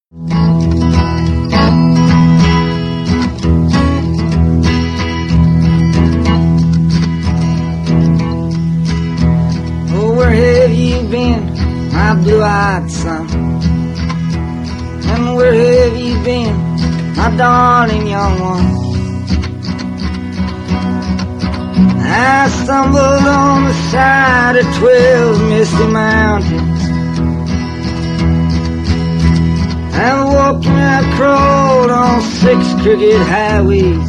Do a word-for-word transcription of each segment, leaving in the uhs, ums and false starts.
Oh, where have you been, my blue-eyed son? And where have you been, my darling young one? I stumbled on the side of twelve misty mountains. I walked and I crawled on six crooked highways.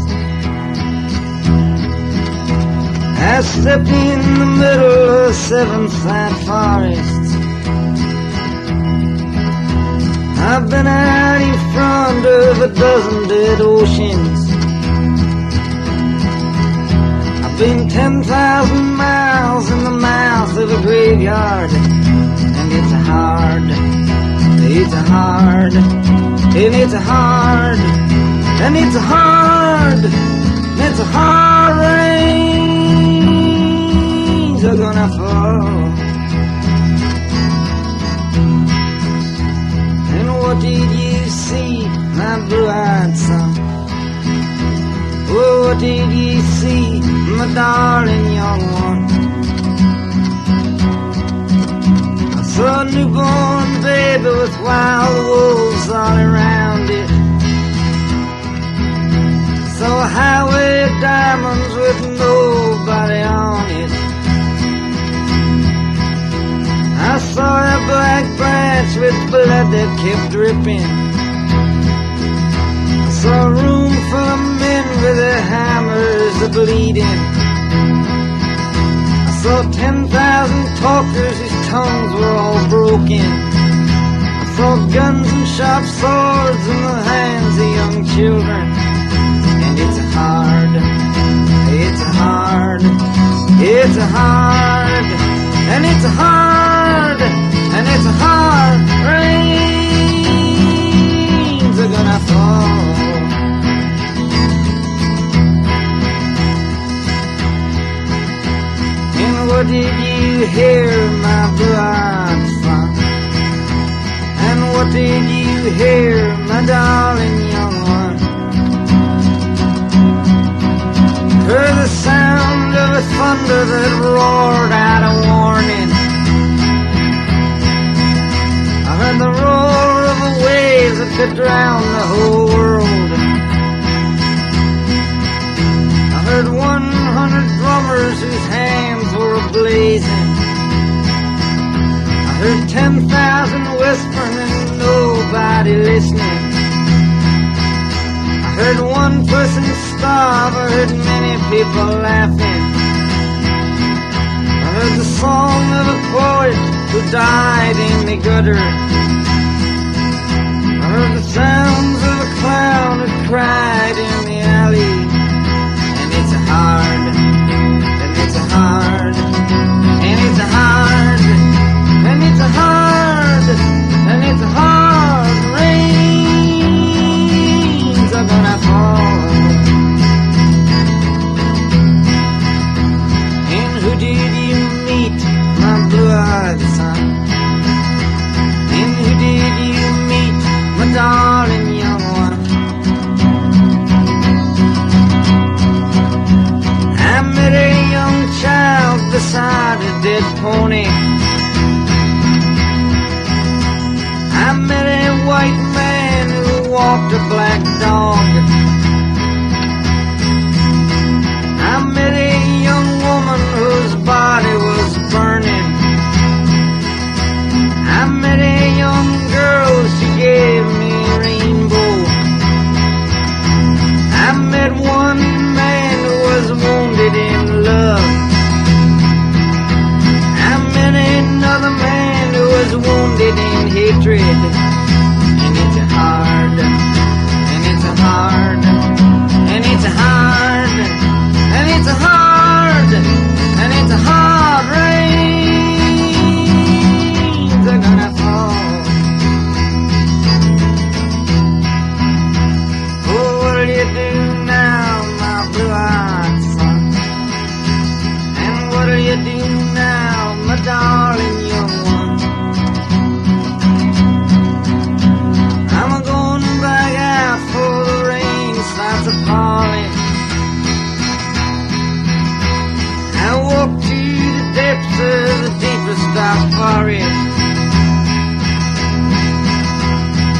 I stepped in the middle of seven flat forests. I've been out in front of a dozen dead oceans. I've been ten thousand miles in the mouth of a graveyard. And it's hard, it's hard, and it's hard, and it's hard, and it's hard rains are gonna fall. What did you see, my blue-eyed son? Oh, what did you see, my darling young one? I saw a newborn baby with wild wolves all around it. I saw a highway of diamonds with nobody on it. I saw a black branch with blood that kept dripping. I saw a room full of men with their hammers a-bleeding. I saw ten thousand talkers whose tongues were all broken. I saw guns and sharp swords in the hands of young children. And it's hard, it's hard, it's hard, and it's hard, and it's hard, rains are gonna fall. And what did you hear, my blue-eyed son? And what did you hear, my darling young one? Heard the sound of a thunder that roared out a warning. I heard the roar of a wave that could drown the whole world. I heard one hundred drummers whose hands were a-blazing. I heard ten thousand whispering and nobody listening. I heard one person starve, I heard many people laughing. I heard the song of a poet who died in the gutter. I heard the sounds of a clown who cried in the alley. And it's hard, and it's hard, and it's hard, and it's hard, and it's hard, rains are gonna fall. And who did you meet, my blue-eyed son? And who did you meet, my darling young one? I met a young child beside a dead pony. I met a white man who walked a black dog. I met a young woman whose body was burning. I met a young girl, she gave me a rainbow. I met one man who was wounded in love. I met another man who was wounded in hatred. And it's hard, and it's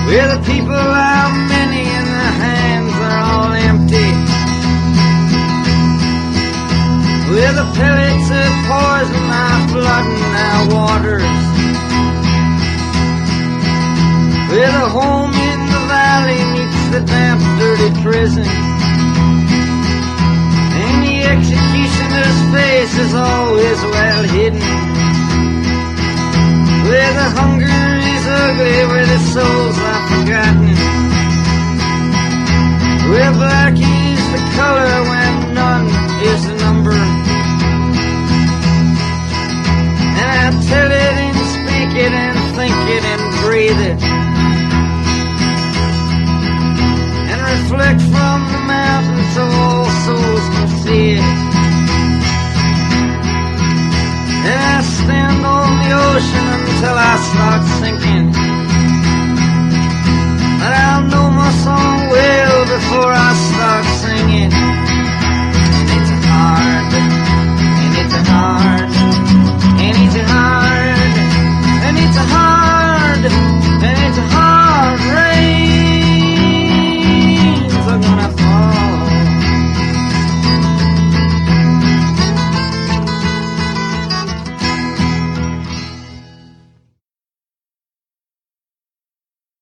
where the people are many and their hands are all empty, where the pellets of poison are flooding our waters, where the home in the valley meets the damp, dirty prison, and the executioner's face is always well hidden, where the hunger is ugly, where the souls are